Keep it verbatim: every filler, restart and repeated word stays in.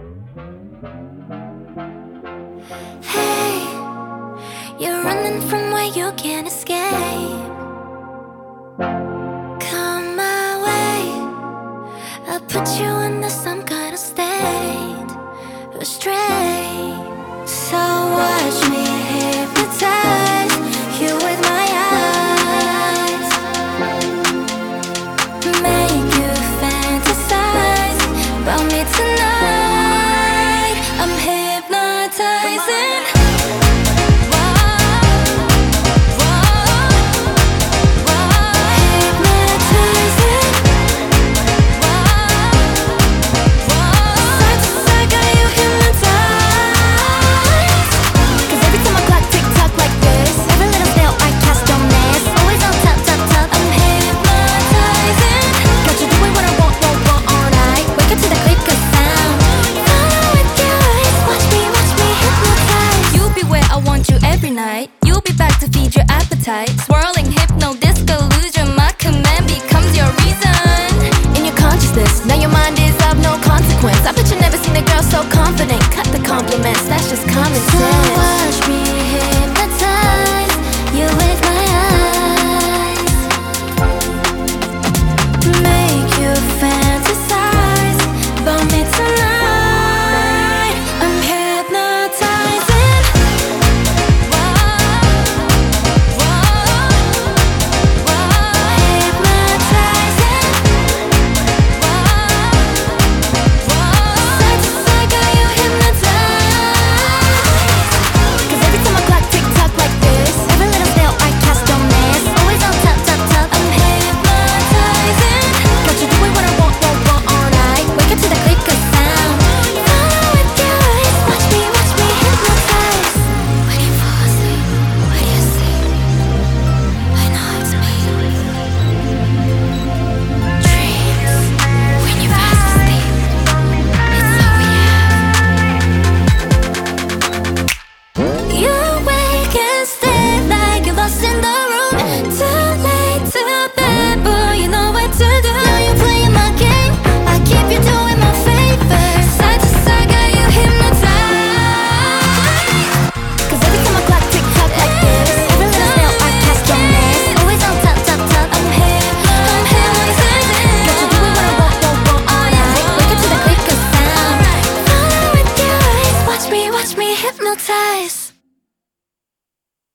Hey, you're running from where you can't escape. Come my way, I'll put you under some kind of state, astray. So watch me hypnotize you with my eyes, make you fantasize about me tonight. I'm hypnotizing. You'll be back to feed your appetite. Swirling hypno disco illusion, my command becomes your reason. In your consciousness, now your mind is